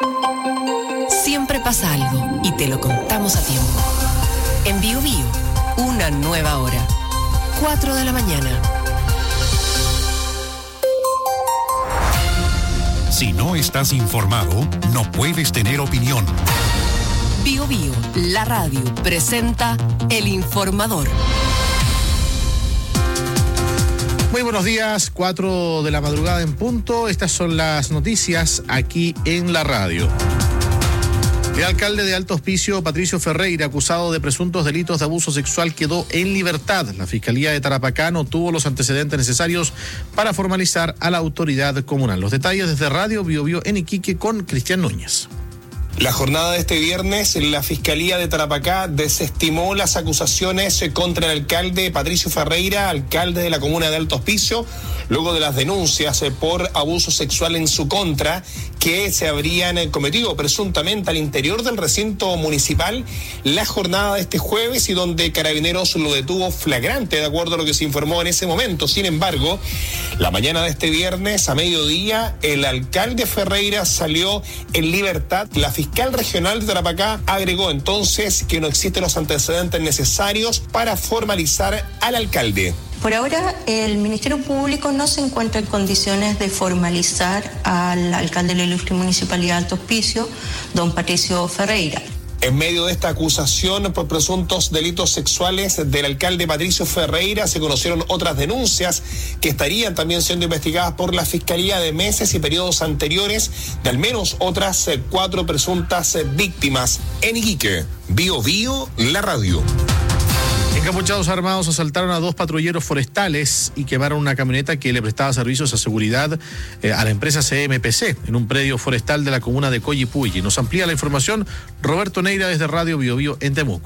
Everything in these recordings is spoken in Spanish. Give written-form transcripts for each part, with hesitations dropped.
Siempre pasa algo y te lo contamos a tiempo. En Bio Bio, una nueva hora. 4 de la mañana. Si no estás informado, no puedes tener opinión. Bio Bio, la radio, presenta El Informador. Muy buenos días, 4 de la madrugada en punto. Estas son las noticias aquí en la radio. El alcalde de Alto Hospicio, Patricio Ferreira, acusado de presuntos delitos de abuso sexual, quedó en libertad. La Fiscalía de Tarapacá no tuvo los antecedentes necesarios para formalizar a la autoridad comunal. Los detalles desde Radio Bio Bio en Iquique con Cristian Núñez. La jornada de este viernes, la Fiscalía de Tarapacá desestimó las acusaciones contra el alcalde Patricio Ferreira, alcalde de la comuna de Alto Hospicio, luego de las denuncias por abuso sexual en su contra que se habrían cometido presuntamente al interior del recinto municipal. La jornada de este jueves y donde Carabineros lo detuvo flagrante, de acuerdo a lo que se informó en ese momento. Sin embargo, la mañana de este viernes, a mediodía, el alcalde Ferreira salió en libertad. La fiscal regional de Tarapacá agregó entonces que no existen los antecedentes necesarios para formalizar al alcalde. Por ahora, el Ministerio Público no se encuentra en condiciones de formalizar al alcalde de la ilustre Municipalidad de Alto Hospicio, don Patricio Ferreira. En medio de esta acusación por presuntos delitos sexuales del alcalde Patricio Ferreira, se conocieron otras denuncias que estarían también siendo investigadas por la Fiscalía de meses y periodos anteriores de al menos otras 4 presuntas víctimas. En Iquique, Bio Bio, la radio. Encapuchados armados asaltaron a 2 patrulleros forestales y quemaron una camioneta que le prestaba servicios a seguridad a la empresa CMPC en un predio forestal de la comuna de Coyipulli. Nos amplía la información Roberto Neira desde Radio Bio Bio en Temuco.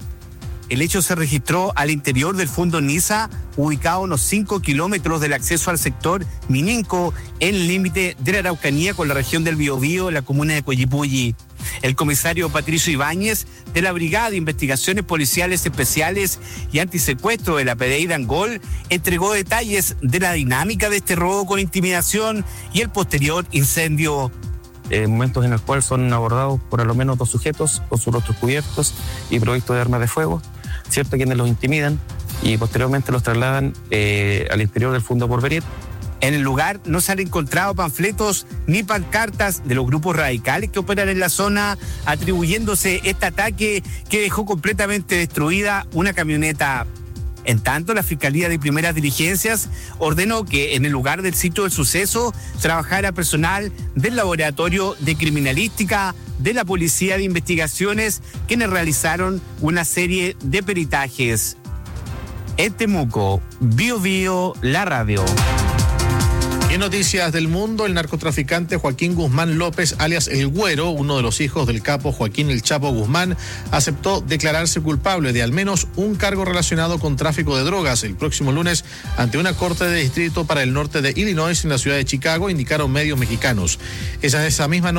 El hecho se registró al interior del fondo Niza, ubicado a unos 5 kilómetros del acceso al sector Mininco, en el límite de la Araucanía con la región del Biobío, la comuna de Coyipulli. El comisario Patricio Ibáñez, de la Brigada de Investigaciones Policiales Especiales y Antisecuestro de la PDI de Angol, entregó detalles de la dinámica de este robo con intimidación y el posterior incendio. Momentos en el cual son abordados por al menos 2 sujetos con sus rostros cubiertos y provistos de armas de fuego, ¿cierto? Quienes los intimidan y posteriormente los trasladan al interior del fondo Porvenir. En el lugar no se han encontrado panfletos ni pancartas de los grupos radicales que operan en la zona, atribuyéndose este ataque que dejó completamente destruida una camioneta. En tanto, la Fiscalía de Primeras Diligencias ordenó que en el lugar del sitio del suceso trabajara personal del Laboratorio de Criminalística de la Policía de Investigaciones, quienes realizaron una serie de peritajes. En Temuco, Bio Bio, la radio. En noticias del mundo, el narcotraficante Joaquín Guzmán López, alias El Güero, uno de los hijos del capo Joaquín El Chapo Guzmán, aceptó declararse culpable de al menos un cargo relacionado con tráfico de drogas el próximo lunes ante una corte de distrito para el norte de Illinois en la ciudad de Chicago, indicaron medios mexicanos. En esa misma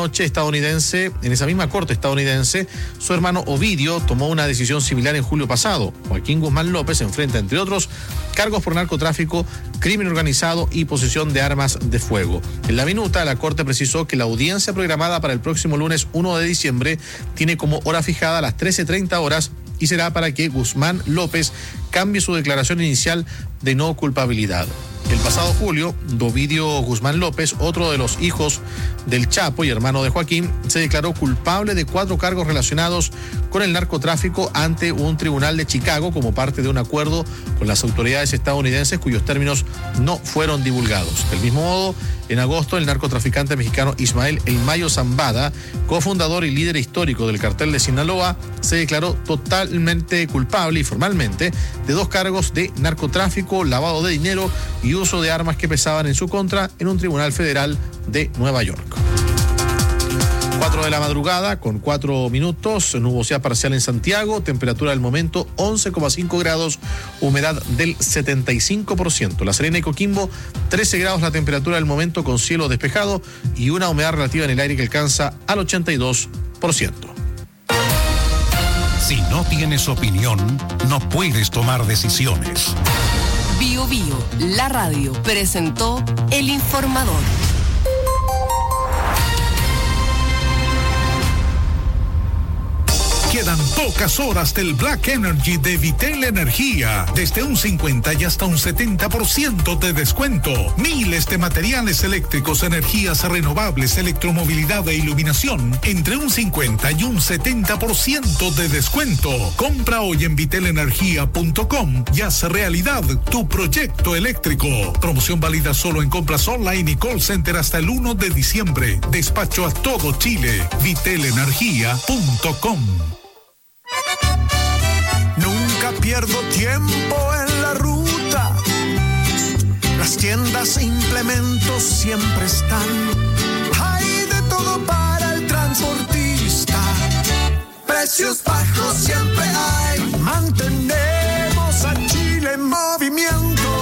corte estadounidense, su hermano Ovidio tomó una decisión similar en julio pasado. Joaquín Guzmán López enfrenta, entre otros, cargos por narcotráfico, crimen organizado y posesión de armas de fuego. En la minuta, la Corte precisó que la audiencia programada para el próximo lunes 1 de diciembre tiene como hora fijada las 13:30 horas y será para que Guzmán López cambie su declaración inicial de no culpabilidad. El pasado julio, Ovidio Guzmán López, otro de los hijos del Chapo y hermano de Joaquín, se declaró culpable de 4 cargos relacionados con el narcotráfico ante un tribunal de Chicago como parte de un acuerdo con las autoridades estadounidenses cuyos términos no fueron divulgados. Del mismo modo, en agosto, el narcotraficante mexicano Ismael El Mayo Zambada, cofundador y líder histórico del cartel de Sinaloa, se declaró totalmente culpable y formalmente de 2 cargos de narcotráfico, lavado de dinero y uso de armas que pesaban en su contra en un tribunal federal de Nueva York. 4 de la madrugada con 4 minutos, nubosidad parcial en Santiago, temperatura del momento 11,5 grados, humedad del 75%. La Serena y Coquimbo, 13 grados la temperatura del momento con cielo despejado y una humedad relativa en el aire que alcanza al 82%. Si no tienes opinión, no puedes tomar decisiones. Bio Bio, la radio, presentó El Informador. Quedan pocas horas del Black Energy de Vitel Energía. Desde un 50 y hasta un 70% de descuento. Miles de materiales eléctricos, energías renovables, electromovilidad e iluminación. Entre un 50 y un 70% de descuento. Compra hoy en vitelenergia.com y haz realidad tu proyecto eléctrico. Promoción válida solo en compras online y call center hasta el 1 de diciembre. Despacho a todo Chile. vitelenergia.com. Nunca pierdo tiempo en la ruta. Las tiendas e implementos siempre están. Hay de todo para el transportista. Precios bajos siempre hay. Mantenemos a Chile en movimiento.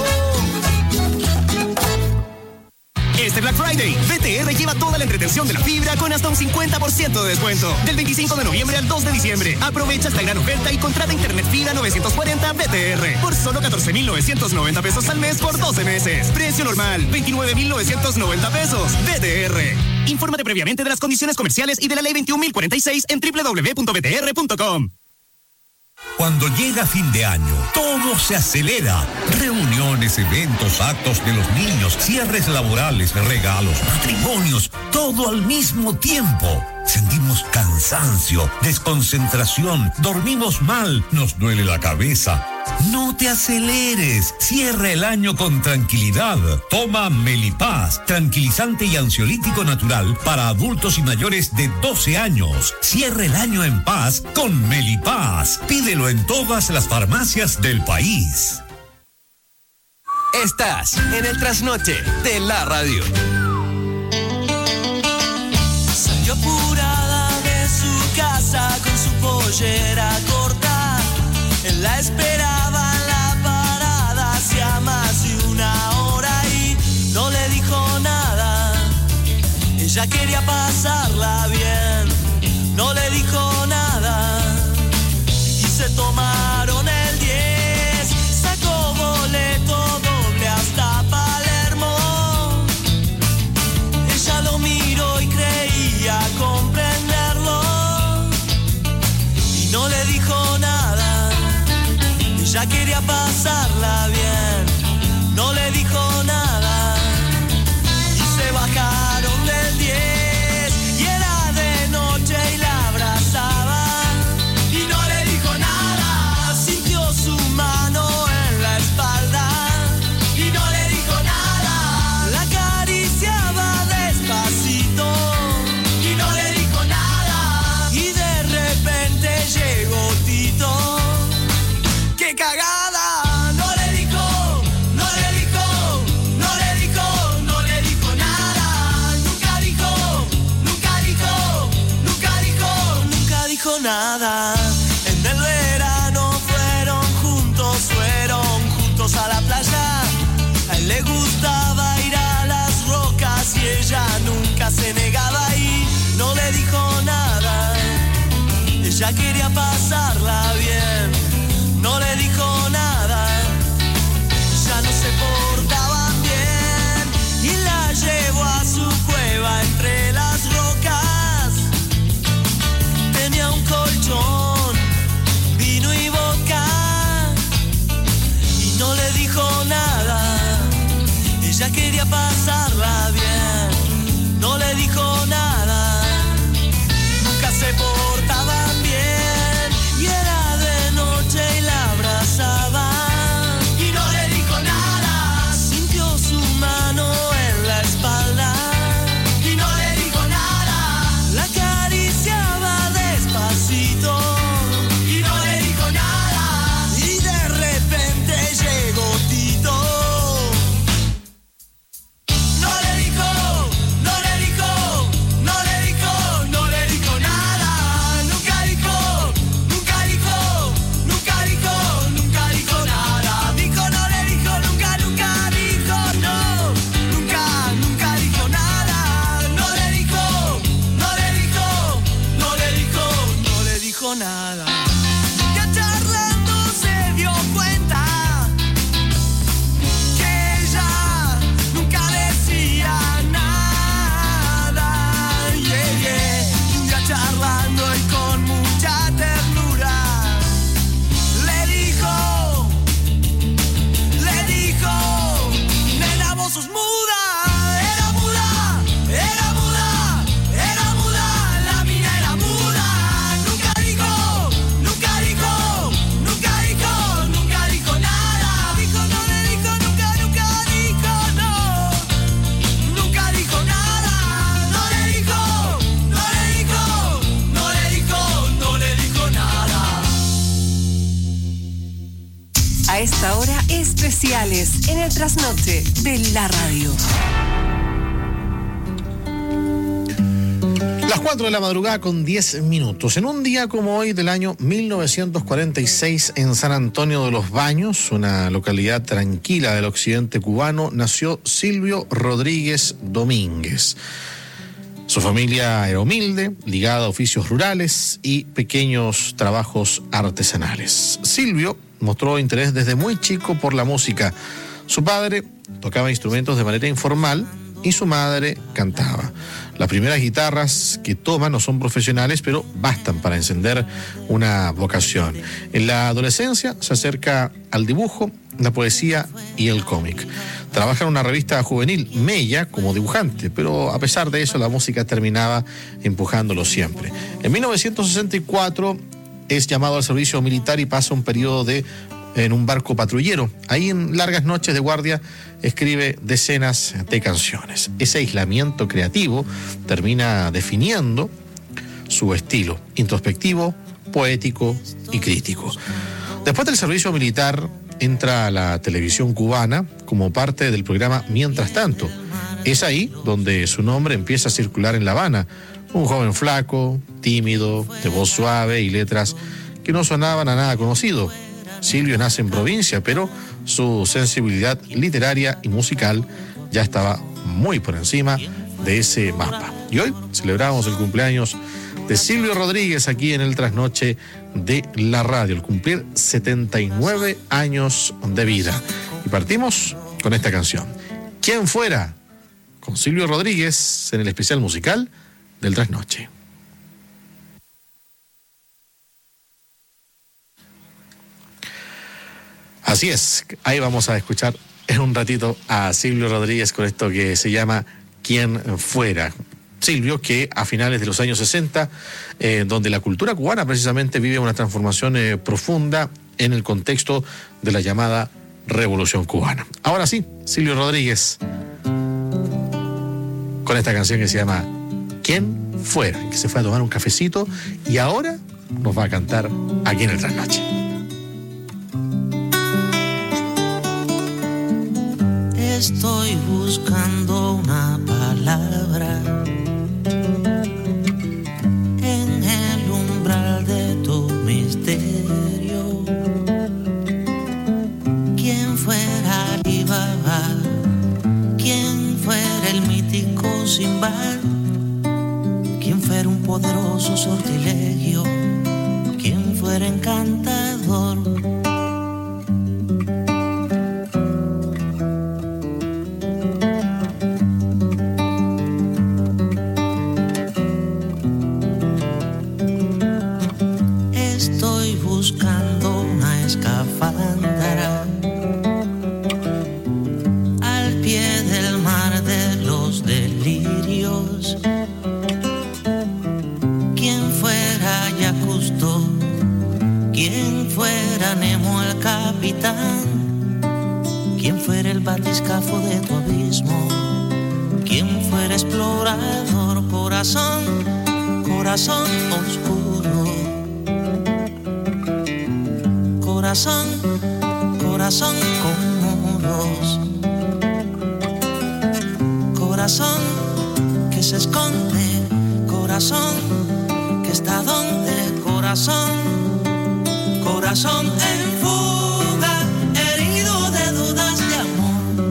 Este Black Friday, BTR lleva toda la entretención de la fibra con hasta un 50% de descuento. Del 25 de noviembre al 2 de diciembre. Aprovecha esta gran oferta y contrata internet fibra 940 BTR por solo 14,990 pesos al mes por 12 meses. Precio normal, 29,990 pesos. BTR. Infórmate previamente de las condiciones comerciales y de la ley 21.046 en www.btr.com. Cuando llega fin de año, todo se acelera. Reuniones, eventos, actos de los niños, cierres laborales, regalos, matrimonios, todo al mismo tiempo. Sentimos cansancio, desconcentración, dormimos mal, nos duele la cabeza. No te aceleres, cierra el año con tranquilidad. Toma Melipaz, tranquilizante y ansiolítico natural para adultos y mayores de 12 años. Cierra el año en paz con Melipaz. Pídelo en todas las farmacias del país. Estás en el trasnoche de la radio. Salió apurada de su casa con su pollera corta. Él la esperaba en la parada hacía más de una hora y no le dijo nada. Ella quería pasarla bien, no le dijo nada. Y se tomaron el 10, sacó boleto doble hasta Palermo. Ella lo miró y creía comprenderlo y no le dijo nada. Ella quería pasarla bien, no le dijo nada. Y se bajaron del 10 y era de noche y la abrazaba y no le dijo nada. Sintió su mano en la espalda y no le dijo nada. La acariciaba despacito y no le dijo nada. Y de repente llegó Tito. ¡Qué cagada! No le dijo, no le dijo, no le dijo, no le dijo nada. Nunca dijo, nunca dijo, nunca dijo, nunca dijo nada. En el verano fueron juntos a la playa. A él le gustaba ir a las rocas y ella nunca se negaba y no le dijo nada. Ella quería pasarla bien, no le dijo nada. Ya no se portaban bien y la llevó a su cueva entre las rocas. Tenía un colchón, vino y vodka y no le dijo nada. Ella quería pasarla bien, no le dijo nada. Nunca se portaban bien y era de noche y la abrazaba. A esta hora, especiales en el trasnoche de la radio. Las 4 de la madrugada con 10 minutos. En un día como hoy del año 1946, en San Antonio de los Baños, una localidad tranquila del occidente cubano, nació Silvio Rodríguez Domínguez. Su familia era humilde, ligada a oficios rurales y pequeños trabajos artesanales. Silvio mostró interés desde muy chico por la música. Su padre tocaba instrumentos de manera informal y su madre cantaba. Las primeras guitarras que toma no son profesionales, pero bastan para encender una vocación. En la adolescencia se acerca al dibujo, la poesía y el cómic. Trabaja en una revista juvenil, Mella, como dibujante, pero a pesar de eso la música terminaba empujándolo siempre. En 1964 es llamado al servicio militar y pasa un periodo en un barco patrullero. Ahí, en largas noches de guardia, escribe decenas de canciones. Ese aislamiento creativo termina definiendo su estilo introspectivo, poético y crítico. Después del servicio militar, entra a la televisión cubana como parte del programa Mientras Tanto. Es ahí donde su nombre empieza a circular en La Habana. Un joven flaco, tímido, de voz suave y letras que no sonaban a nada conocido. Silvio nace en provincia, pero su sensibilidad literaria y musical ya estaba muy por encima de ese mapa. Y hoy celebramos el cumpleaños de Silvio Rodríguez aquí en el Trasnoche de la radio, el cumplir 79 años de vida. Y partimos con esta canción, ¿Quién fuera?, con Silvio Rodríguez en el especial musical del Trasnoche. Así es, ahí vamos a escuchar en un ratito a Silvio Rodríguez con esto que se llama ¿Quién fuera? Silvio, que a finales de los años 60, donde la cultura cubana precisamente vive una transformación profunda en el contexto de la llamada Revolución Cubana. Ahora sí, Silvio Rodríguez, con esta canción que se llama ¿Quién fuera?, que se fue a tomar un cafecito y ahora nos va a cantar aquí en el Trasnoche. Estoy buscando una palabra en el umbral de tu misterio. ¿Quién fuera Alibaba? ¿Quién fuera el mítico Sinbad? ¿Quién fuera un poderoso sortilegio? ¿Quién fuera encantador? Buscando una escafandra al pie del mar de los delirios. ¿Quién fuera Jacques Cousteau? ¿Quién fuera Nemo el capitán? ¿Quién fuera el batiscafo de tu abismo? ¿Quién fuera explorador? Corazón, corazón oscuro. Corazón, corazón con muros. Corazón que se esconde. Corazón que está donde. Corazón, corazón en fuga, herido de dudas de amor.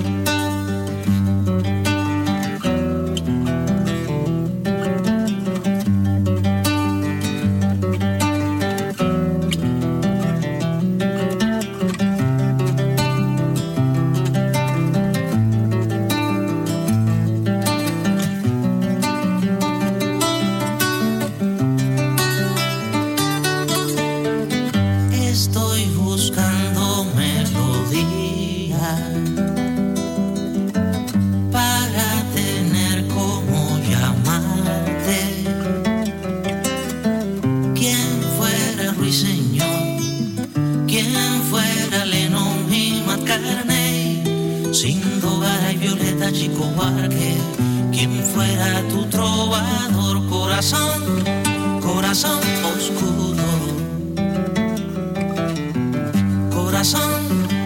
Corazón oscuro, corazón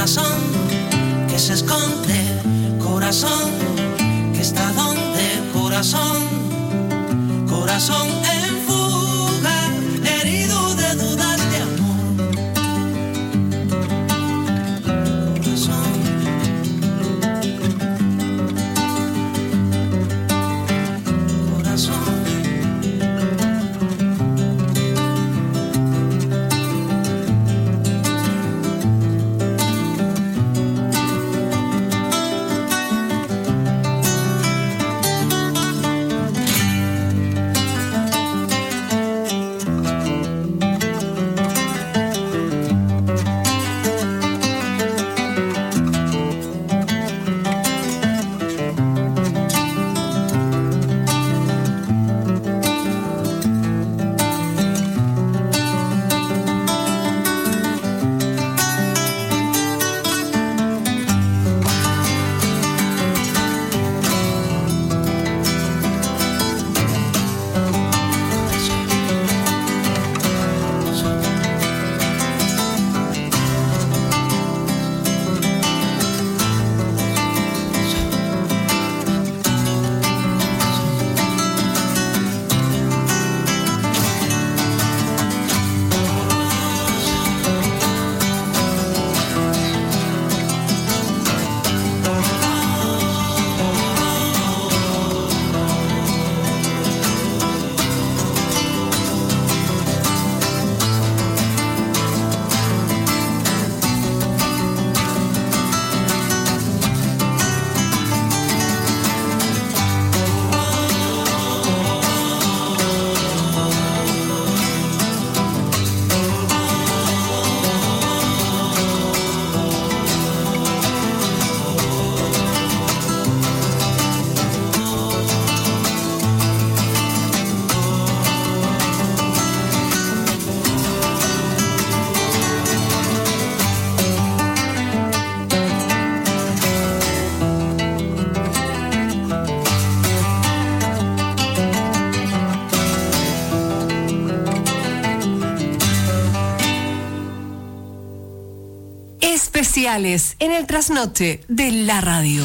corazón que se esconde, corazón que está donde, corazón, corazón en fuga, herido de dudas de amor. Corazón. Corazón. Especiales en el trasnoche de la radio.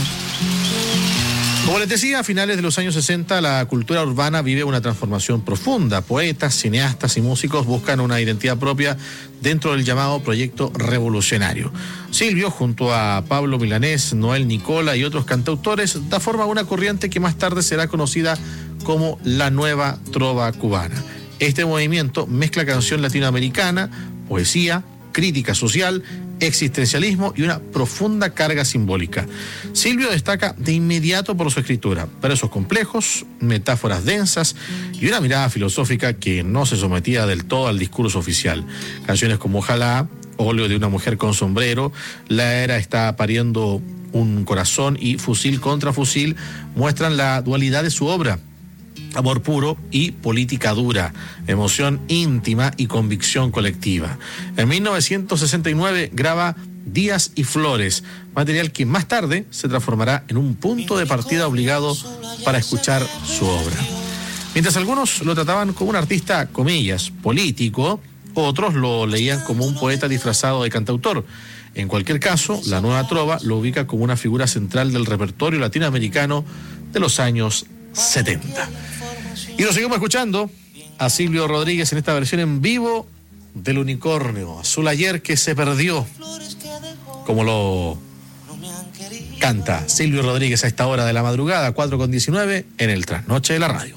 Como les decía, a finales de los años 60 la cultura urbana vive una transformación profunda. Poetas, cineastas y músicos buscan una identidad propia dentro del llamado proyecto revolucionario. Silvio, junto a Pablo Milanés, Noel Nicola y otros cantautores, da forma a una corriente que más tarde será conocida como la nueva trova cubana. Este movimiento mezcla canción latinoamericana, poesía, crítica social, existencialismo y una profunda carga simbólica. Silvio destaca de inmediato por su escritura, versos complejos, metáforas densas y una mirada filosófica que no se sometía del todo al discurso oficial. Canciones como Ojalá, Óleo de una mujer con sombrero, La era está pariendo un corazón y Fusil contra fusil muestran la dualidad de su obra. Amor puro y política dura, emoción íntima y convicción colectiva. En 1969 graba Días y Flores, material que más tarde se transformará en un punto de partida obligado para escuchar su obra. Mientras algunos lo trataban como un artista, comillas, político, otros lo leían como un poeta disfrazado de cantautor. En cualquier caso, la nueva trova lo ubica como una figura central del repertorio latinoamericano de los años 70. Y lo seguimos escuchando a Silvio Rodríguez en esta versión en vivo del Unicornio, Azul Ayer que se perdió, como lo canta Silvio Rodríguez a esta hora de la madrugada, 4:19, en el Trasnoche de la Radio.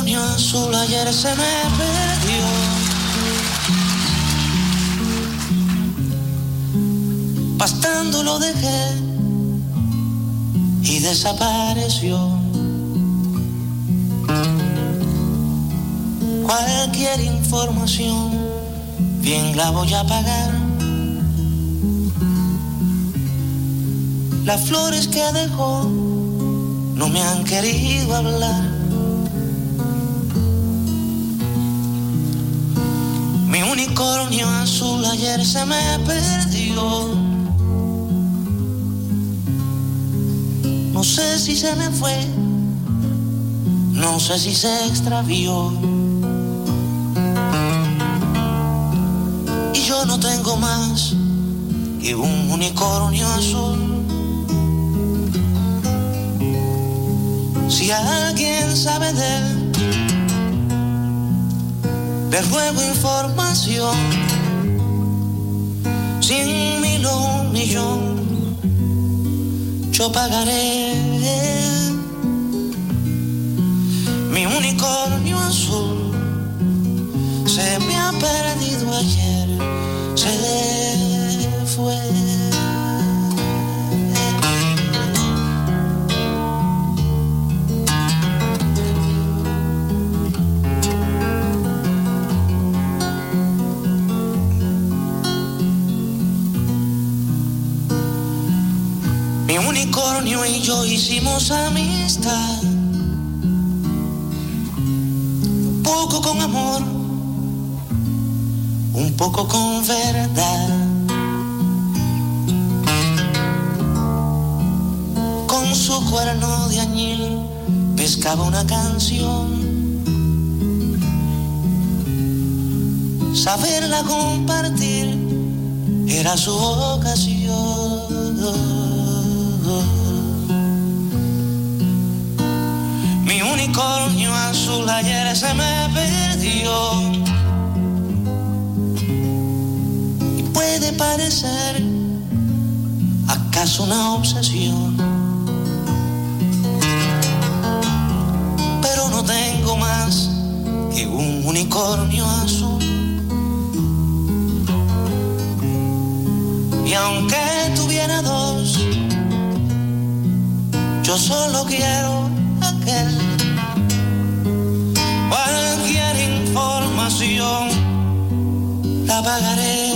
unicornio azul ayer se me perdió. Pastando lo dejé y desapareció. Cualquier información bien la voy a pagar. Las flores que dejó no me han querido hablar. Mi unicornio azul ayer se me perdió. No sé si se me fue, no sé si se extravió. Y yo no tengo más que un unicornio azul. Si alguien sabe de él, le ruego información. 100,000 o 1,000,000 yo pagaré. Mi unicornio azul se me ha perdido ayer, se fue. Mi unicornio y yo hicimos amistad, un poco con amor, un poco con verdad. Con su cuerno de añil pescaba una canción. Saberla compartir era su ocasión. Mi unicornio azul ayer se me perdió. Y puede parecer acaso una obsesión, pero no tengo más que un unicornio azul. Y aunque tuviera dos, yo solo quiero aquel. Cualquier información la pagaré.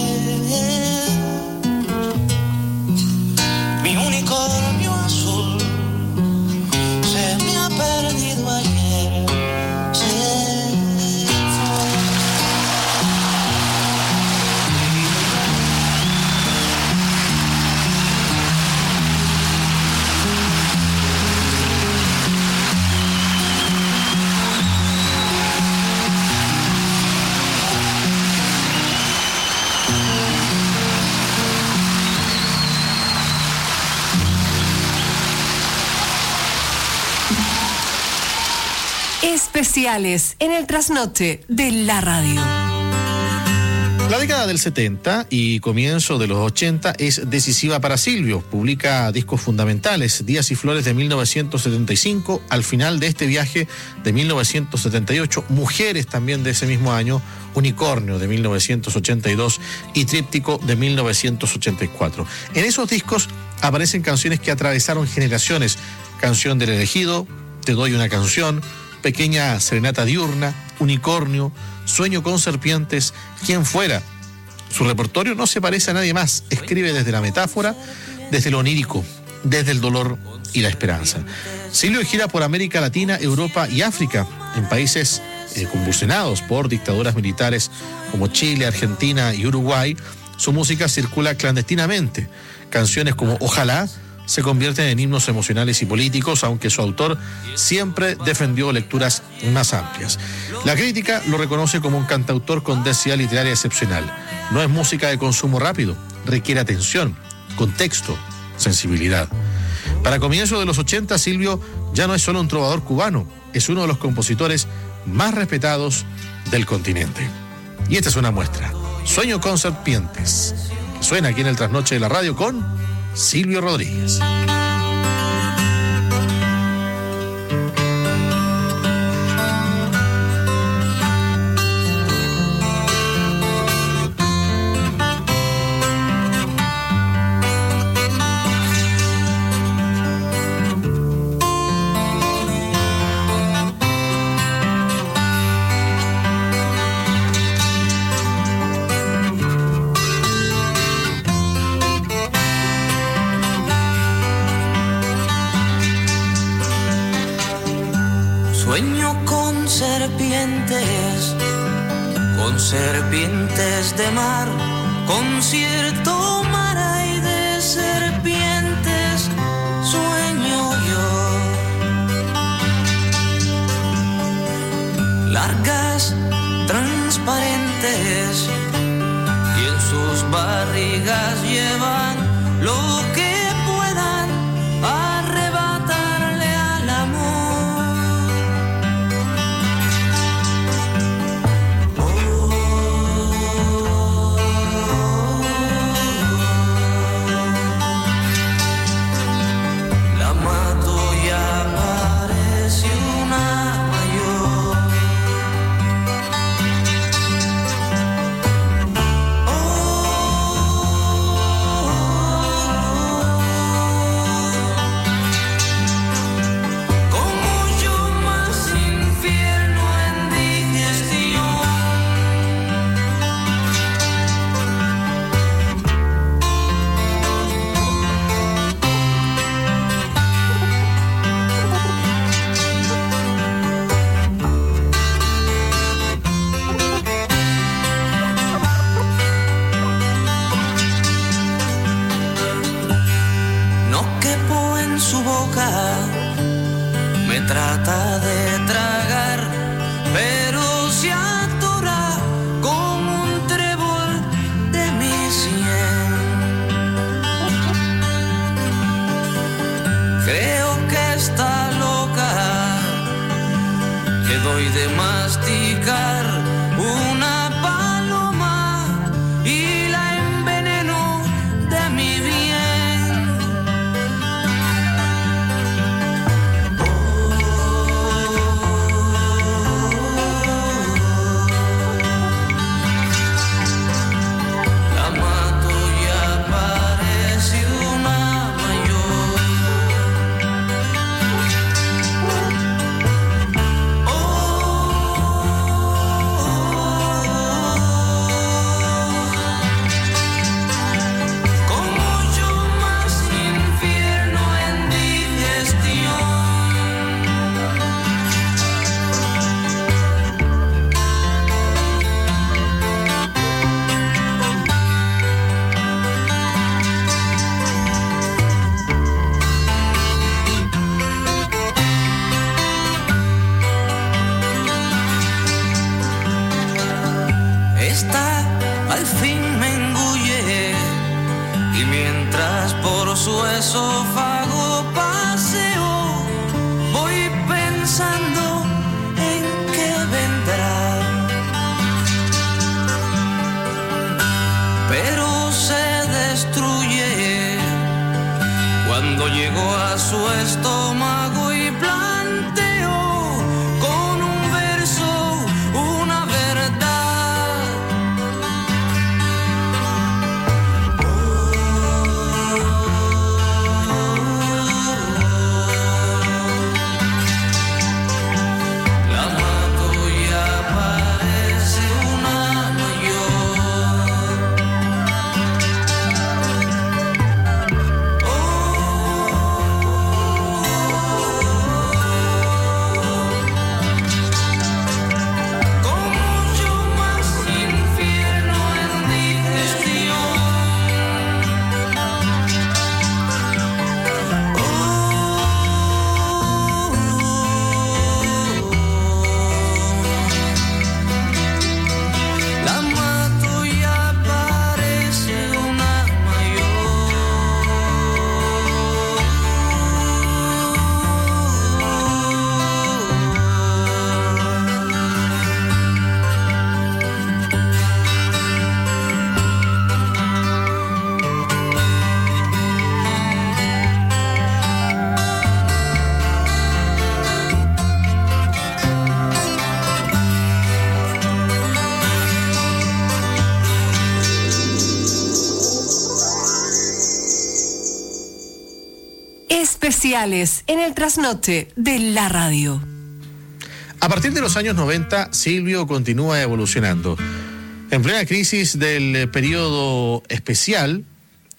Mi unicornio azul se me ha perdido ayer, se fue. Especiales en el trasnoche de la radio. La década del 70 y comienzo de los 80 es decisiva para Silvio. Publica discos fundamentales, Días y Flores de 1975, al final de este viaje de 1978, Mujeres también de ese mismo año, Unicornio de 1982 y Tríptico de 1984. En esos discos aparecen canciones que atravesaron generaciones: Canción del Elegido, Te doy una canción, Pequeña Serenata Diurna, Unicornio, Sueño con Serpientes, Quien fuera. Su repertorio no se parece a nadie más. Escribe desde la metáfora, desde lo onírico, desde el dolor y la esperanza. Silvio gira por América Latina, Europa y África, en países convulsionados por dictaduras militares como Chile, Argentina y Uruguay. Su música circula clandestinamente. Canciones como Ojalá se convierten en himnos emocionales y políticos, aunque su autor siempre defendió lecturas más amplias. La crítica lo reconoce como un cantautor con densidad literaria excepcional. No es música de consumo rápido, requiere atención, contexto, sensibilidad. Para comienzos de los 80, Silvio ya no es solo un trovador cubano, es uno de los compositores más respetados del continente. Y esta es una muestra. Sueño con Serpientes, que suena aquí en el Trasnoche de la Radio con Silvio Rodríguez. Sueño con serpientes de mar, concierto mar hay de serpientes, sueño yo. Largas, transparentes, y en sus barrigas llevan lo que puedan arrebatarle al amor. La mato y aparece una mayor. Me trata de tragar, pero se atora con un trébol de mi sien. Creo que está loca, le doy de masticar una paloma y la enveneno de mi bien. Al fin me engulle y mientras por su esófago paseo voy pensando en qué vendrá, pero se destruye cuando llego a su estómago y planteo con un verso una verdad. Especiales en el trasnoche de la radio. A partir de los años 90, Silvio continúa evolucionando. En plena crisis del periodo especial,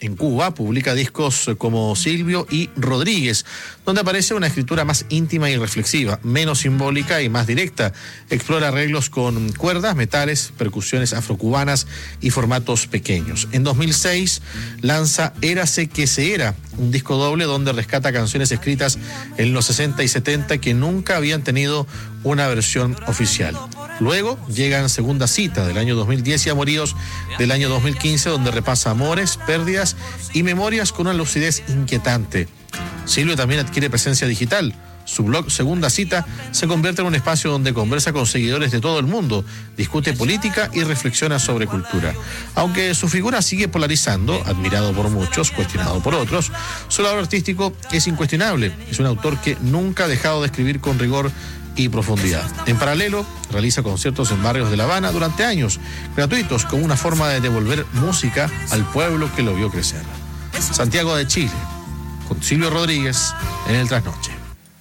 en Cuba, publica discos como Silvio y Rodríguez, donde aparece una escritura más íntima y reflexiva, menos simbólica y más directa. Explora arreglos con cuerdas, metales, percusiones afrocubanas y formatos pequeños. En 2006 lanza Érase que se era, un disco doble donde rescata canciones escritas en los 60 y 70 que nunca habían tenido una versión oficial. Luego llegan Segunda Cita del año 2010 y Amoríos del año 2015, donde repasa amores, pérdidas y memorias con una lucidez inquietante. Silvio también adquiere presencia digital. Su blog Segunda Cita se convierte en un espacio donde conversa con seguidores de todo el mundo, discute política y reflexiona sobre cultura. Aunque su figura sigue polarizando, admirado por muchos, cuestionado por otros, su labor artístico es incuestionable. Es un autor que nunca ha dejado de escribir con rigor y profundidad. En paralelo, realiza conciertos en barrios de La Habana durante años, gratuitos, como una forma de devolver música al pueblo que lo vio crecer. Santiago de Chile, con Silvio Rodríguez en el Trasnoche.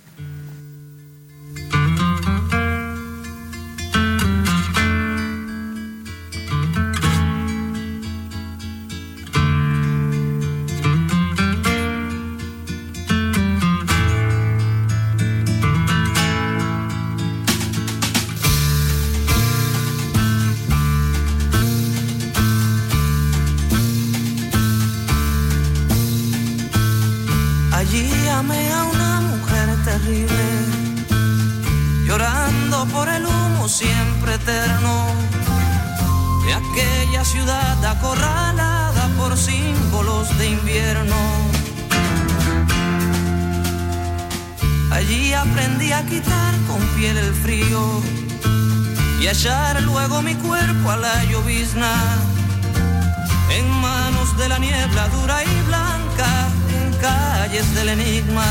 Echar luego mi cuerpo a la llovizna, en manos de la niebla dura y blanca, en calles del enigma.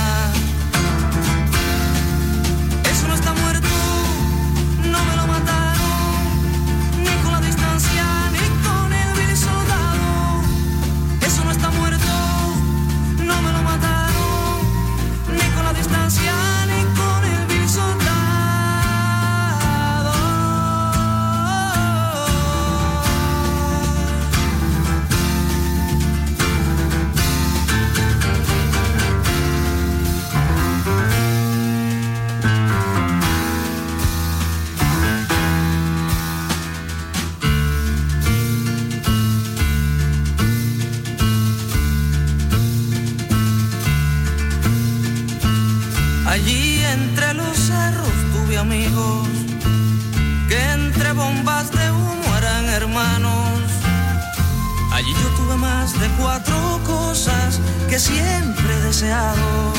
Eso no está muerto, no me lo mataron, ni con la distancia, ni con el vil soldado. Eso no está muerto, no me lo mataron, ni con la distancia, ni con el vil soldado. Allí entre los cerros tuve amigos que entre bombas de humo eran hermanos. Allí yo tuve más de 4 cosas que siempre he deseado.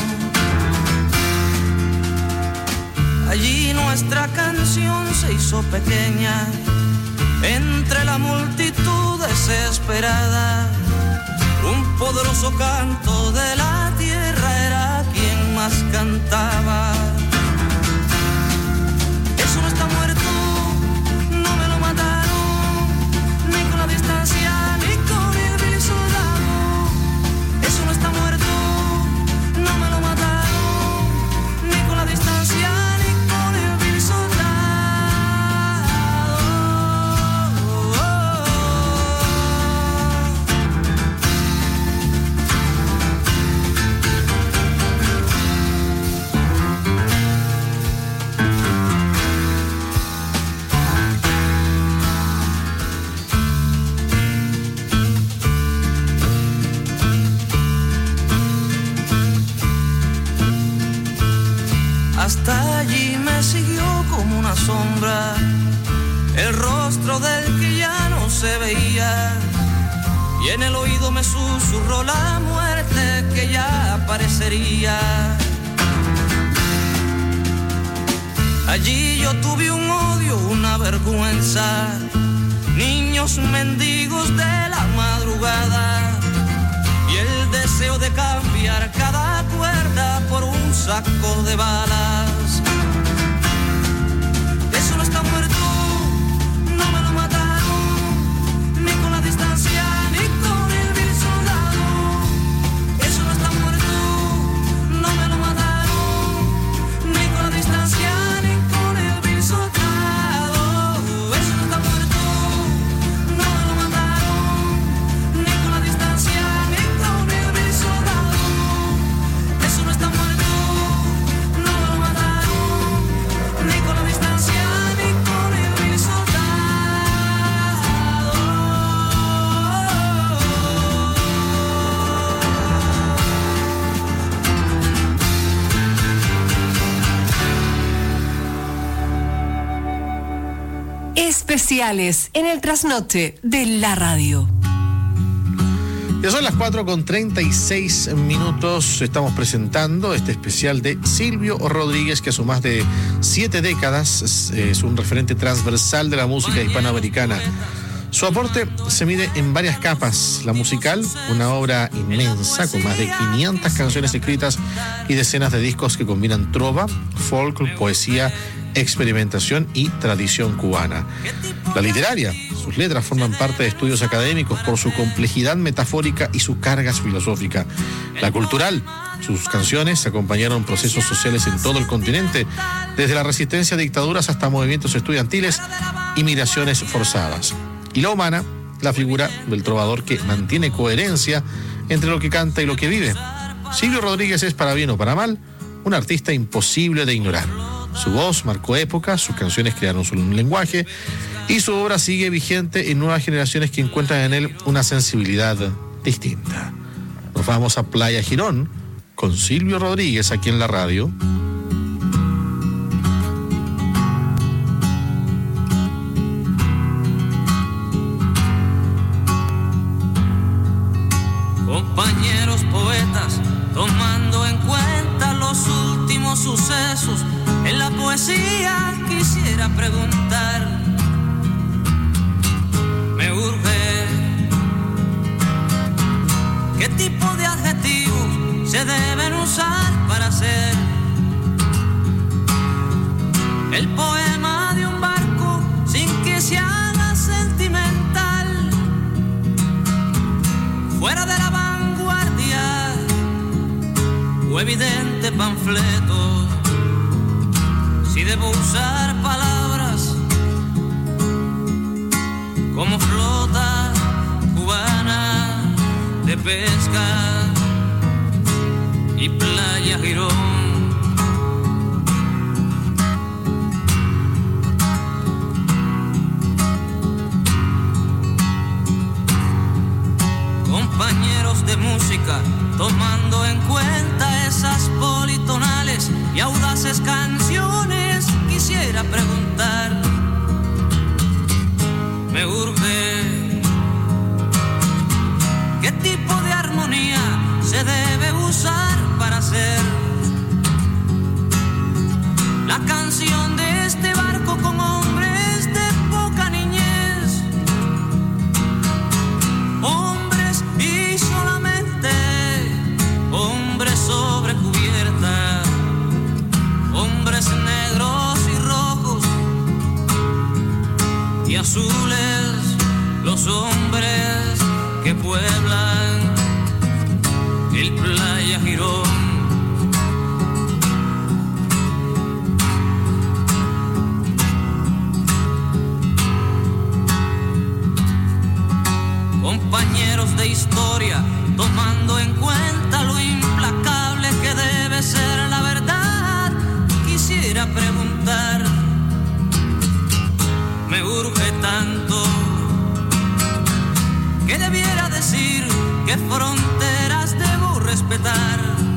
Allí nuestra canción se hizo pequeña entre la multitud desesperada. Un poderoso canto de la tierra era quien más cantaba. Eso no está muerto, no me lo mataron, ni con la distancia, ni con el vil soldado. Eso no está muerto, no me lo mataron, ni con la distancia, ni con el vil soldado. Hasta allí me siguió como una sombra el rostro del que ya no se veía, y en el oído me susurró la muerte que ya aparecería. Allí yo tuve un odio, una vergüenza, niños mendigos de la madrugada, y el deseo de cambiar cada cuerda por un saco de balas. Eso no está muerto, no me lo mataron, ni con la distancia, ni con el vil soldado. Eso no está muerto, no me lo mataron, ni con la distancia, ni con el vil soldado. Eso no está muerto, no me lo mataron, ni con la distancia, ni Especiales en el trasnoche de la radio. Ya son las 4:36. Estamos presentando este especial de Silvio Rodríguez, que a sus más de 7 décadas es un referente transversal de la música hispanoamericana. Su aporte se mide en varias capas. La musical, una obra inmensa con más de 500 canciones escritas y decenas de discos que combinan trova, folk, poesía, experimentación y tradición cubana. La literaria, sus letras forman parte de estudios académicos por su complejidad metafórica y su carga filosófica. La cultural, sus canciones acompañaron procesos sociales en todo el continente, desde la resistencia a dictaduras hasta movimientos estudiantiles y migraciones forzadas. Y la humana, la figura del trovador que mantiene coherencia entre lo que canta y lo que vive. Silvio Rodríguez es, para bien o para mal, un artista imposible de ignorar. Su voz marcó época, sus canciones crearon su lenguaje y su obra sigue vigente en nuevas generaciones que encuentran en él una sensibilidad distinta. Nos vamos a Playa Girón con Silvio Rodríguez aquí en la radio. Compañeros poetas, tomando en cuenta los últimos sucesos, en la poesía quisiera preguntar, me urge, ¿qué tipo de adjetivos se deben usar para hacer el poema de un barco sin que se haga sentimental? Fuera de la vanguardia o evidente panfleto, si debo usar palabras como flota cubana de pesca y Playa Girón. Compañeros de música, tomando en cuenta esas politonales y audaces canciones, quisiera preguntar, me urge, ¿qué tipo de armonía se debe usar para hacer la canción de este barco con hombres de poca niñez? Hombres y solamente hombres sobre cubierta, hombres negros y rojos y azules, los hombres que pueblan el Playa Girón. Compañeros de historia, tomando en cuenta lo implacable que debe ser la verdad, quisiera preguntar, me urge tanto que debiera decir qué fronteras debo respetar.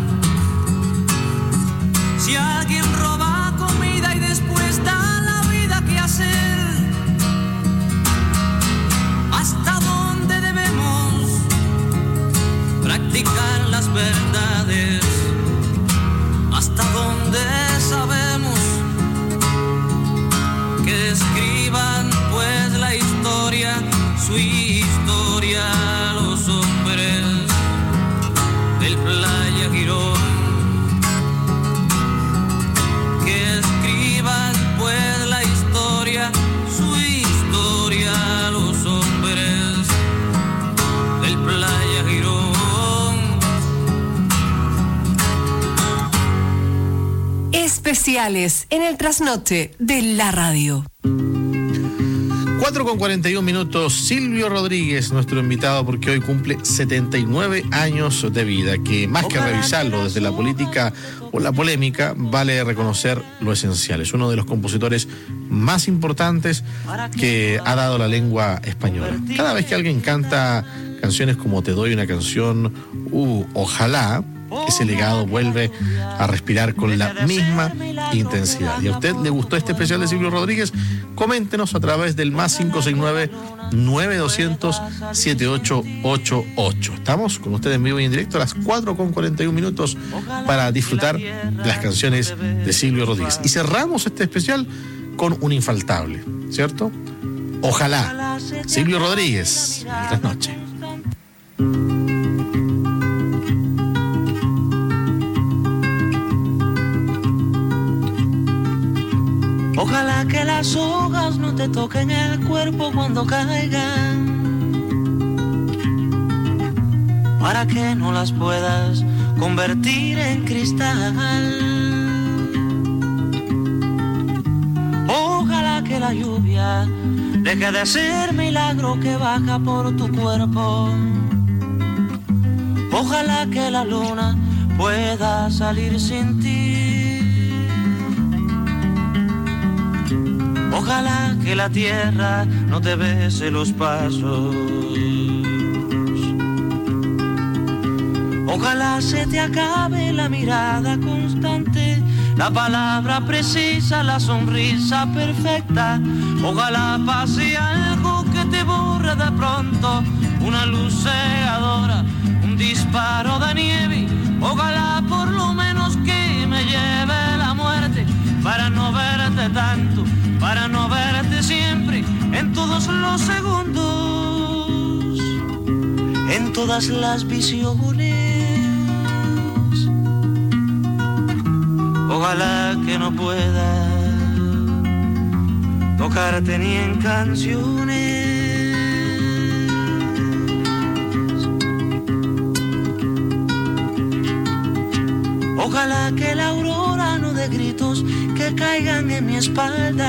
Si alguien roba comida y después da la vida que hacer, ¿hasta dónde debemos practicar las verdades? ¿Hasta dónde sabemos que escriban pues la historia, su historia, los hombres del Playa Girón? Que escriban pues la historia, su historia, los hombres del Playa Girón. Especiales en el trasnoche de la radio. 4:41. Silvio Rodríguez, nuestro invitado, porque hoy cumple 79 años de vida, que más que revisarlo desde la política o la polémica, vale reconocer lo esencial. Es uno de los compositores más importantes que ha dado la lengua española. Cada vez que alguien canta canciones como Te doy una canción, Ojalá, ese legado vuelve a respirar con la misma intensidad. ¿Y a usted le gustó este especial de Silvio Rodríguez? Coméntenos a través del más 569-9200-7888. Estamos con ustedes en vivo y en directo a las 4:41 para disfrutar de las canciones de Silvio Rodríguez. Y cerramos este especial con un infaltable, ¿cierto? Ojalá. Silvio Rodríguez, en Trasnoche. Ojalá que las hojas no te toquen el cuerpo cuando caigan, para que no las puedas convertir en cristal. Ojalá que la lluvia deje de ser milagro que baja por tu cuerpo. Ojalá que la luna pueda salir sin ti. Ojalá que la tierra no te bese los pasos. Ojalá se te acabe la mirada constante, la palabra precisa, la sonrisa perfecta. Ojalá pase algo que te borre de pronto, una luz cegadora, un disparo de nieve. Ojalá por lo menos que me lleve la muerte, para no verte tanto, para no verte siempre, en todos los segundos, en todas las visiones. Ojalá que no pueda tocarte ni en canciones. Ojalá que la aurora no dé gritos que caigan en mi espalda.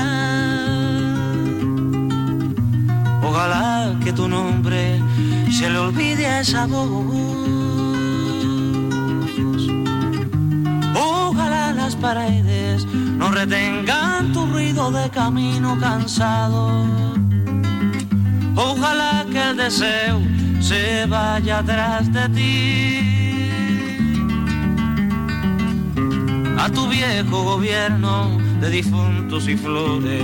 Ojalá que tu nombre se le olvide a esa voz. Ojalá las paredes no retengan tu ruido de camino cansado. Ojalá que el deseo se vaya atrás de ti. A tu viejo gobierno de difuntos y flores.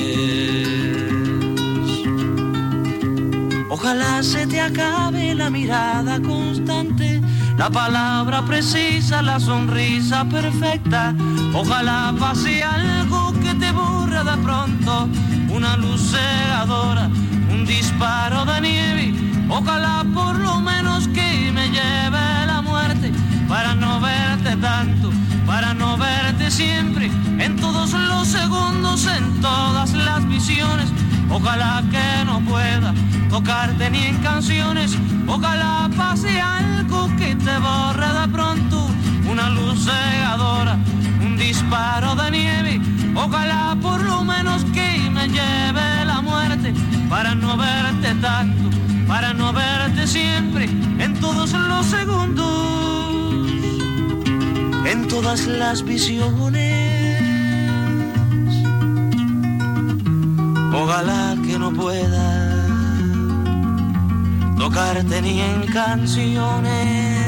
Ojalá se te acabe la mirada constante, la palabra precisa, la sonrisa perfecta. Ojalá pase algo que te borre de pronto, una luz cegadora, un disparo de nieve. Ojalá por lo menos que me lleve la muerte, para no verte tanto, para no verte siempre, en todos los segundos, en todas las visiones. Ojalá que no pueda tocarte ni en canciones. Ojalá pase algo que te borre de pronto, una luz cegadora, un disparo de nieve. Ojalá por lo menos que me lleve la muerte, para no verte tanto, para no verte siempre, en todos los segundos, en todas las visiones. Ojalá que no pueda tocarte ni en canciones.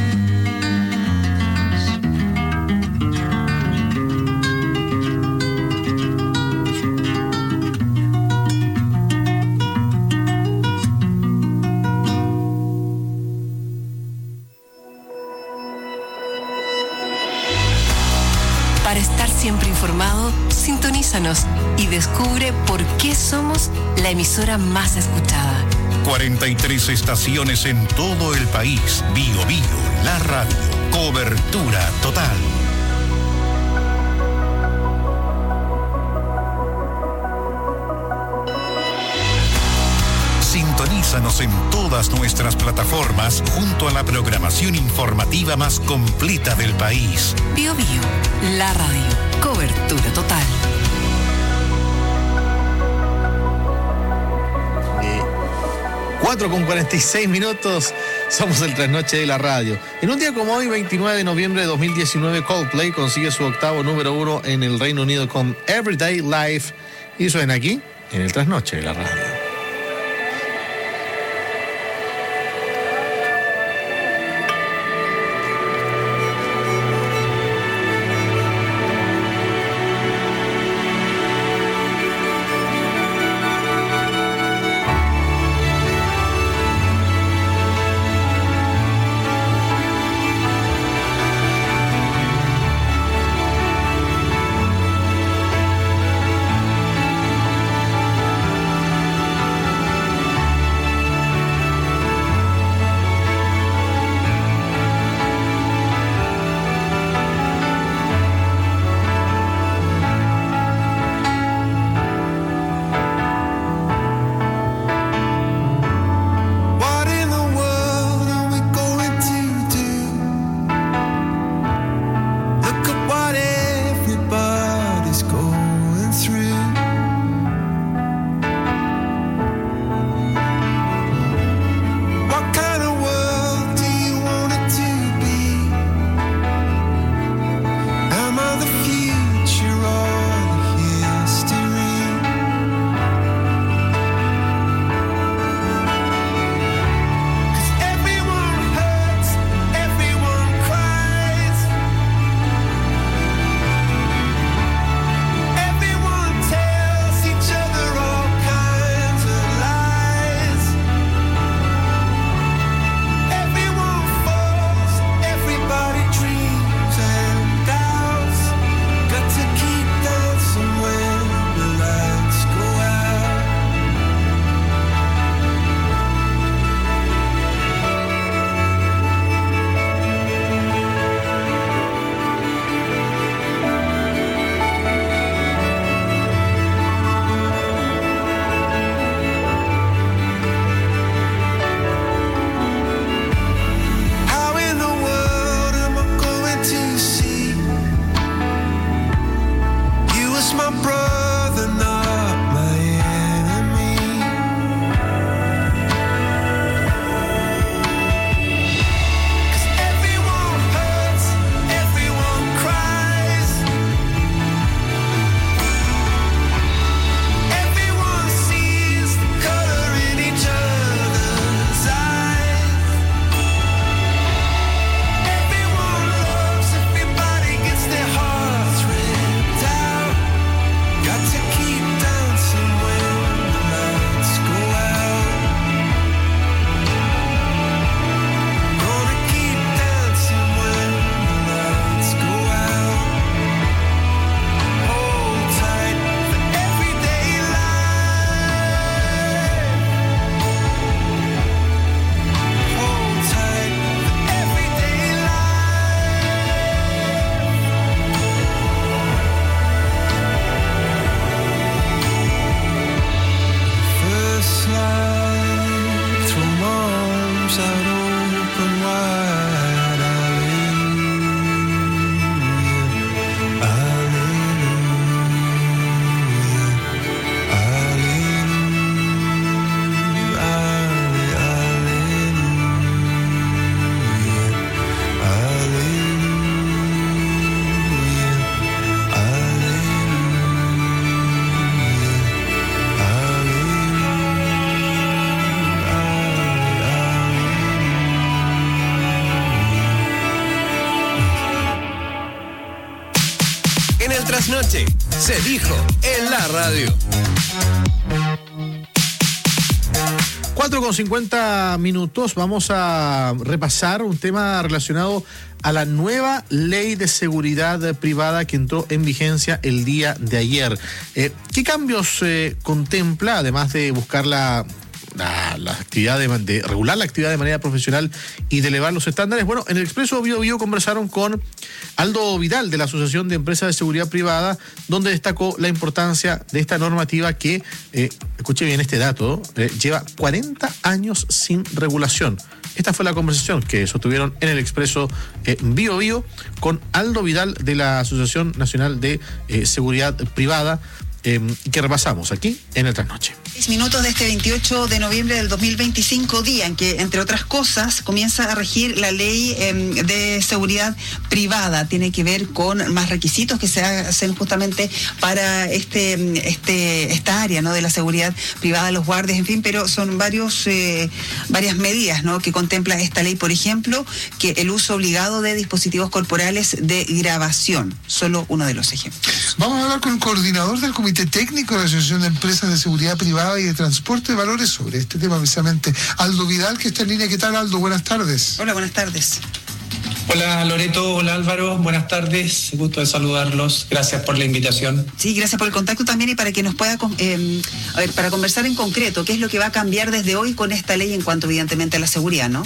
Para estar siempre informado, sintonízanos y descubre por qué somos la emisora más escuchada. 43 estaciones en todo el país. Bio Bio, la radio. Cobertura total. Sintonízanos en todas nuestras plataformas junto a la programación informativa más completa del país. Bio Bio, la radio. Cobertura total. 4:46, somos el Trasnoche de la radio. En un día como hoy, 29 de noviembre de 2019, Coldplay consigue su octavo número 1 en el Reino Unido con Everyday Life y suena aquí en el Trasnoche de la radio. el trasnoche. Se dijo en la radio. 4:50. Vamos a repasar un tema relacionado a la nueva ley de seguridad privada que entró en vigencia el día de ayer. ¿Qué cambios contempla, además de buscar la actividad de regular la actividad de manera profesional y de elevar los estándares? Bueno, en el Expreso Bio Bio conversaron con Aldo Vidal de la Asociación de Empresas de Seguridad Privada, donde destacó la importancia de esta normativa que, escuche bien este dato, lleva 40 años sin regulación. Esta fue la conversación que sostuvieron en el Expreso Bio Bio con Aldo Vidal de la Asociación Nacional de Seguridad Privada, que repasamos aquí en el Trasnoche. 6 minutos de este 28 de noviembre del 2025, día en que, entre otras cosas, comienza a regir la ley de seguridad privada. Tiene que ver con más requisitos que se hacen justamente para esta área, ¿no?, de la seguridad privada, los guardias, en fin, pero son varias medidas, ¿no?, que contempla esta ley. Por ejemplo, que el uso obligado de dispositivos corporales de grabación, solo uno de los ejemplos. Vamos a hablar con el coordinador del Comité Técnico de la Asociación de Empresas de Seguridad Privada y de Transporte de Valores sobre este tema, precisamente Aldo Vidal, que está en línea. ¿Qué tal, Aldo? Buenas tardes. Hola, buenas tardes. Hola Loreto, hola Álvaro, buenas tardes, gusto de saludarlos, gracias por la invitación. Sí, gracias por el contacto también y para que nos pueda, para conversar en concreto, ¿qué es lo que va a cambiar desde hoy con esta ley en cuanto evidentemente a la seguridad, ¿no?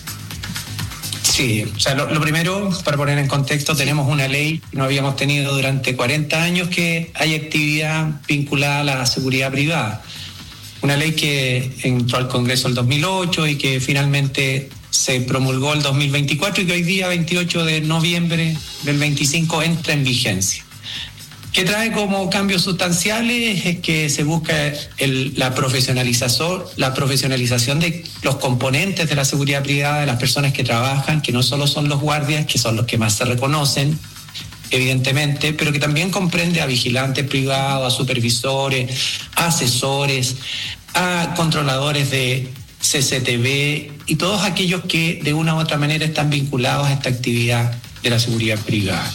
Sí, o sea, lo primero, para poner en contexto, tenemos una ley que no habíamos tenido durante 40 años que hay actividad vinculada a la seguridad privada. Una ley que entró al Congreso el 2008 y que finalmente se promulgó el 2024 y que hoy día, 28 de noviembre del 25, entra en vigencia. ¿Qué trae como cambios sustanciales? Es que se busca la profesionalización de los componentes de la seguridad privada, de las personas que trabajan, que no solo son los guardias, que son los que más se reconocen, evidentemente, pero que también comprende a vigilantes privados, a supervisores, a asesores, a controladores de CCTV y todos aquellos que de una u otra manera están vinculados a esta actividad de la seguridad privada.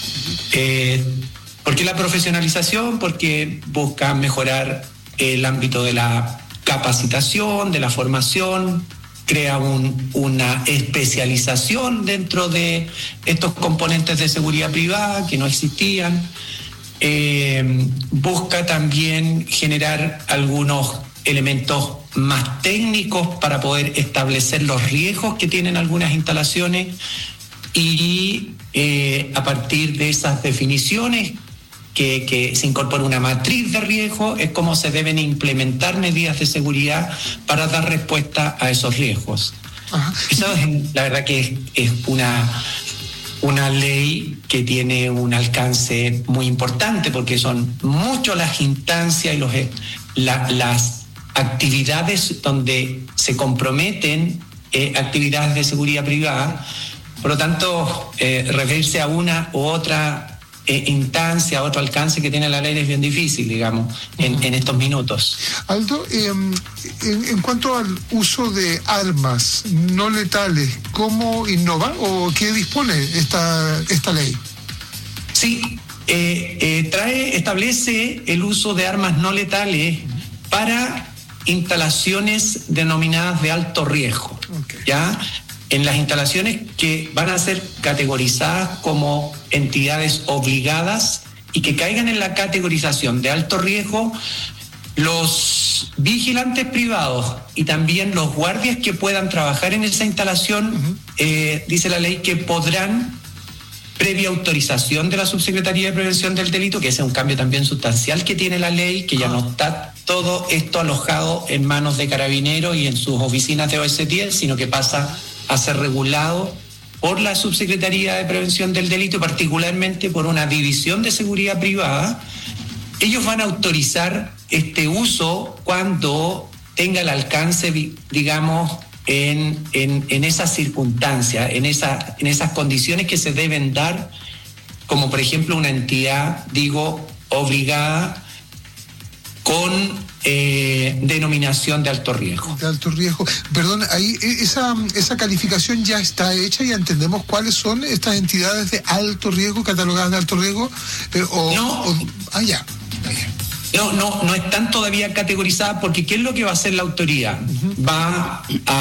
¿Por qué la profesionalización? Porque busca mejorar el ámbito de la capacitación, de la formación, crea una especialización dentro de estos componentes de seguridad privada que no existían. Busca también generar algunos elementos más técnicos para poder establecer los riesgos que tienen algunas instalaciones y a partir de esas definiciones que se incorpora una matriz de riesgo, es como se deben implementar medidas de seguridad para dar respuesta a esos riesgos. Ajá. Eso es, la verdad que es una ley que tiene un alcance muy importante porque son muchas las instancias y las actividades donde se comprometen actividades de seguridad privada. Por lo tanto, referirse a una u otra instancia, otro alcance que tiene la ley es bien difícil, digamos, en estos minutos. Aldo, en cuanto al uso de armas no letales, ¿cómo innova o qué dispone esta ley? Sí, establece el uso de armas no letales para instalaciones denominadas de alto riesgo, okay. ¿Ya? En las instalaciones que van a ser categorizadas como entidades obligadas y que caigan en la categorización de alto riesgo, los vigilantes privados y también los guardias que puedan trabajar en esa instalación, dice la ley que podrán, previa autorización de la Subsecretaría de Prevención del Delito, que ese es un cambio también sustancial que tiene la ley, que ya no está todo esto alojado en manos de Carabineros y en sus oficinas de OS10, sino que pasa a ser regulado por la Subsecretaría de Prevención del Delito, particularmente por una división de seguridad privada. Ellos van a autorizar este uso cuando tenga el alcance, digamos, en esas circunstancias, en esas condiciones que se deben dar, como por ejemplo una entidad, obligada con denominación de alto riesgo. De alto riesgo. Perdón, ahí esa calificación ya está hecha, ya entendemos cuáles son estas entidades de alto riesgo, catalogadas de alto riesgo. No están todavía categorizadas, porque ¿qué es lo que va a hacer la autoridad? Va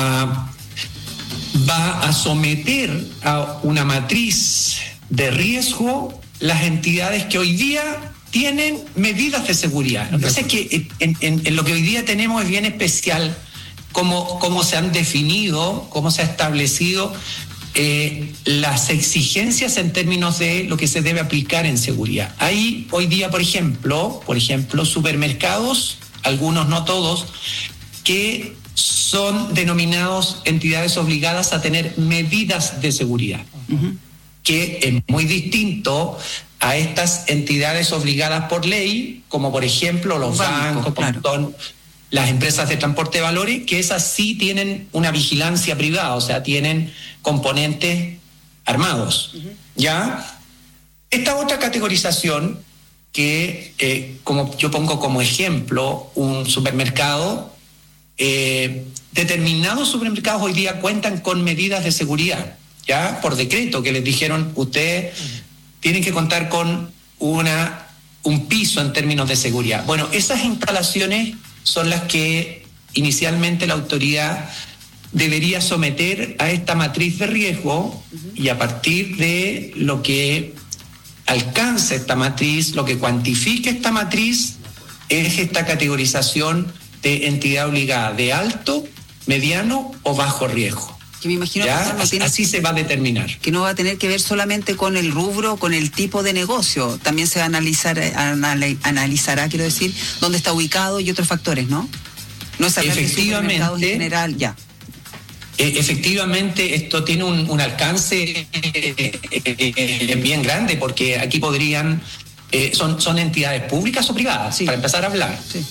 a someter a una matriz de riesgo las entidades que hoy día tienen medidas de seguridad. Lo que pasa es que en lo que hoy día tenemos es bien especial cómo se han definido, cómo se ha establecido las exigencias en términos de lo que se debe aplicar en seguridad. Hay hoy día, por ejemplo, supermercados, algunos, no todos, que son denominados entidades obligadas a tener medidas de seguridad, que es muy distinto a estas entidades obligadas por ley, como por ejemplo los bancos, claro, son las empresas de transporte de valores, que esas sí tienen una vigilancia privada, o sea, tienen componentes armados. ¿Ya? Esta otra categorización que, como yo pongo como ejemplo, un supermercado, determinados supermercados hoy día cuentan con medidas de seguridad, ya por decreto, que les dijeron, ustedes tienen que contar con un piso en términos de seguridad. Bueno, esas instalaciones son las que inicialmente la autoridad debería someter a esta matriz de riesgo, y a partir de lo que alcance esta matriz, lo que cuantifique esta matriz, es esta categorización de entidad obligada de alto, mediano o bajo riesgo. Que me imagino que así se va a determinar. Que no va a tener que ver solamente con el rubro, con el tipo de negocio. También se va a analizará, quiero decir, dónde está ubicado y otros factores, ¿no? No es hablar de supermercados en general, ya. Efectivamente, esto tiene un alcance bien grande, porque aquí podrían, son entidades públicas o privadas, para empezar a hablar. Sí.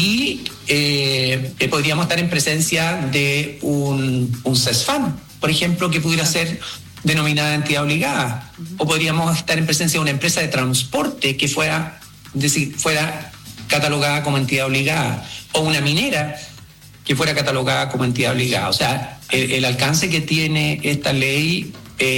Y podríamos estar en presencia de un CESFAM, por ejemplo, que pudiera ser denominada entidad obligada, o podríamos estar en presencia de una empresa de transporte que fuera catalogada como entidad obligada, o una minera que fuera catalogada como entidad obligada. O sea, el alcance que tiene esta ley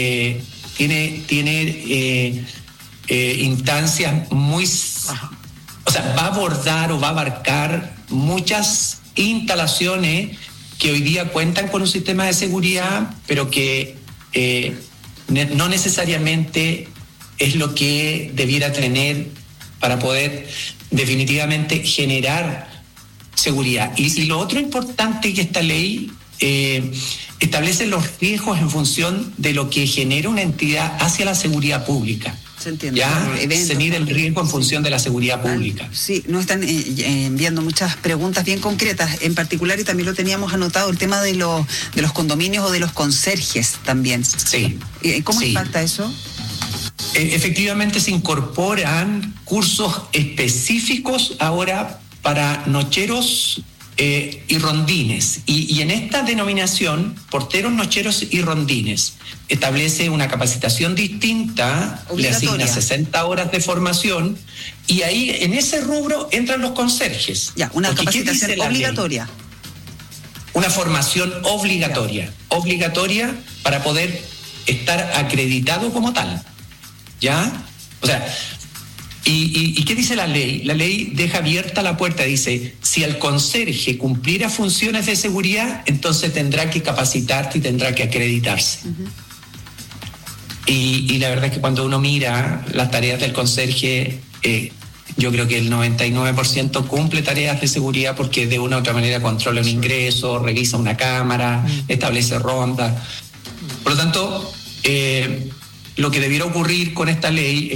tiene instancias muy... O sea, va a abordar o va a abarcar muchas instalaciones que hoy día cuentan con un sistema de seguridad, pero que no necesariamente es lo que debiera tener para poder definitivamente generar seguridad. Y lo otro importante que esta ley establece los riesgos en función de lo que genera una entidad hacia la seguridad pública. Se entiende. Ya se mide el riesgo en función de la seguridad pública. Sí, nos están enviando muchas preguntas bien concretas, en particular, y también lo teníamos anotado, el tema de los condominios o de los conserjes también. Sí. ¿Cómo impacta eso? Efectivamente se incorporan cursos específicos ahora para nocheros y rondines. Y en esta denominación, porteros, nocheros y rondines, establece una capacitación distinta, le asigna 60 horas de formación, y ahí en ese rubro entran los conserjes. Ya, una capacitación obligatoria. Una formación obligatoria, obligatoria para poder estar acreditado como tal. ¿Ya? O sea, ¿y qué dice la ley? La ley deja abierta la puerta, dice, si el conserje cumpliera funciones de seguridad, entonces tendrá que capacitarse y tendrá que acreditarse. Y la verdad es que cuando uno mira las tareas del conserje, yo creo que el 99% cumple tareas de seguridad, porque de una u otra manera controla un ingreso, revisa una cámara, establece rondas. Por lo tanto, lo que debiera ocurrir con esta ley